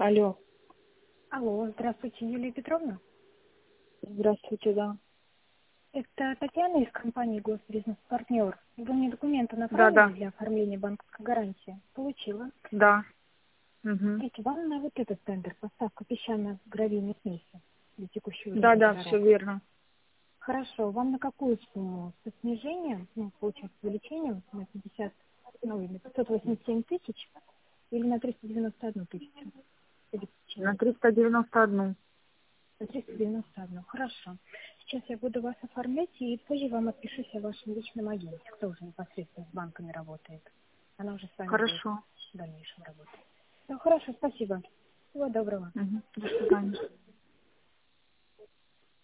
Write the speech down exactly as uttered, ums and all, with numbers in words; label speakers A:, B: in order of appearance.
A: Алло,
B: Алло, здравствуйте, Юлия Петровна.
A: здравствуйте, да.
B: Это Татьяна из компании «Госбизнес-партнер». Вы мне документы
A: Да,
B: направили
A: да,
B: для оформления банковской гарантии? Получила.
A: да. Угу.
B: Смотрите, вам на вот этот тендер поставка песчано-гравийной смеси для текущего
A: Да,
B: ремонта
A: да, все
B: дорог.
A: верно.
B: Хорошо, вам на какую сумму? Со снижением, ну, получается, с увеличением на пятьдесят, ну, или пятьсот восемьдесят семь тысяч, или на триста девяносто одну тысячу?
A: На
B: Обеспечение.
A: триста девяносто один.
B: На триста девяносто одну. Хорошо. Сейчас я буду вас оформлять и позже вам отпишусь о вашем личном агенте, кто уже непосредственно с банками работает. Она уже с вами будет
A: Хорошо.
B: в дальнейшем работать. Ну, хорошо, спасибо. Всего доброго.
A: Угу. До свидания.